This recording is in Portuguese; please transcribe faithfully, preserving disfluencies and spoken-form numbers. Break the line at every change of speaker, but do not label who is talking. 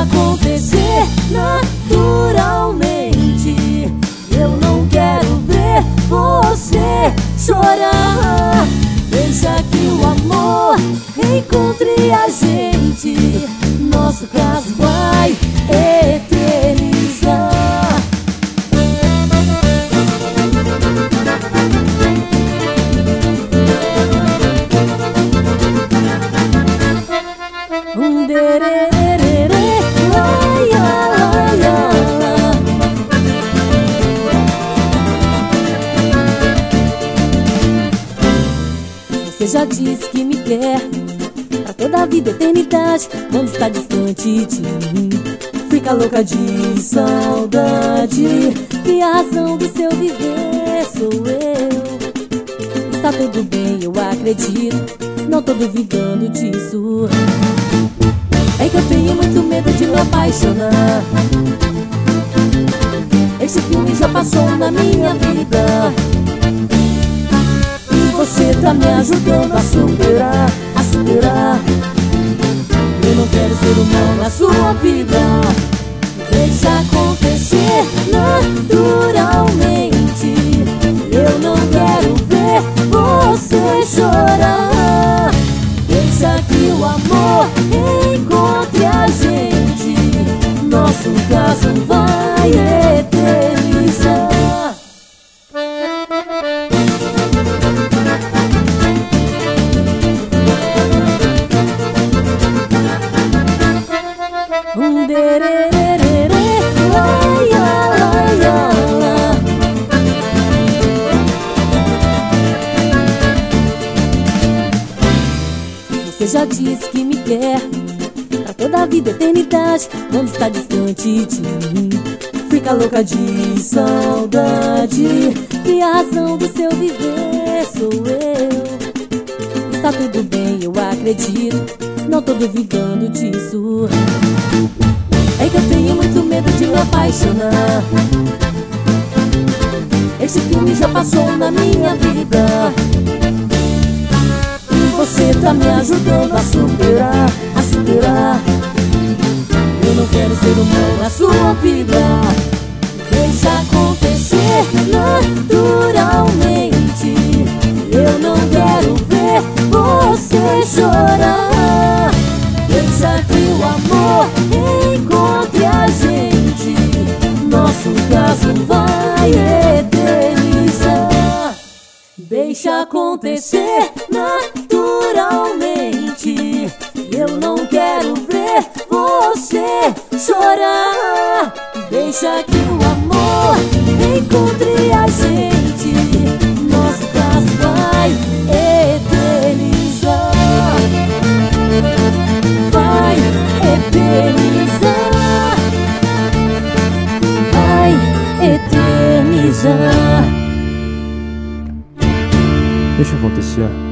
Deixa acontecer naturalmente. Eu não quero ver você chorar. Deixa que o amor encontre a gente. Nosso caso vai eternizar. Um dererê, ai, ai, ai. Você já disse que me quer pra toda a vida, eternidade. Quando está distante de mim, fica louca de saudade. E a razão do seu viver sou eu. Está tudo bem, eu acredito, não tô duvidando disso. É que eu tenho muito medo de me apaixonar. Esse filme já passou na minha vida e você tá me ajudando a superar, a superar. Eu não quero ser humano na sua vida. Deixa acontecer naturalmente. Eu não quero ver você chorar. Deixa que o amor encontre a gente. Nosso caso vai eternizar. Um dererê, ai, ai, ai, ai. Você já disse que me quer pra toda a vida, eternidade. Quando está distante de mim, fica louca de saudade. E a razão do seu viver sou eu. Está tudo bem, eu acredito, não tô duvidando disso. É que eu tenho muito medo de me apaixonar. Esse filme já passou na minha vida e você tá me ajudando a superar, a superar. Eu não quero ser humano na sua vida. Deixa acontecer naturalmente. Eu não quero ver você chorar. Deixa que o amor encontre a gente. Nosso caso vai eternizar. Deixa acontecer naturalmente. Eu não quero ver você chorar. Deixa que o amor encontre a gente. Nosso caso vai eternizar. Vai eternizar. Vai eternizar.
Deixa acontecer.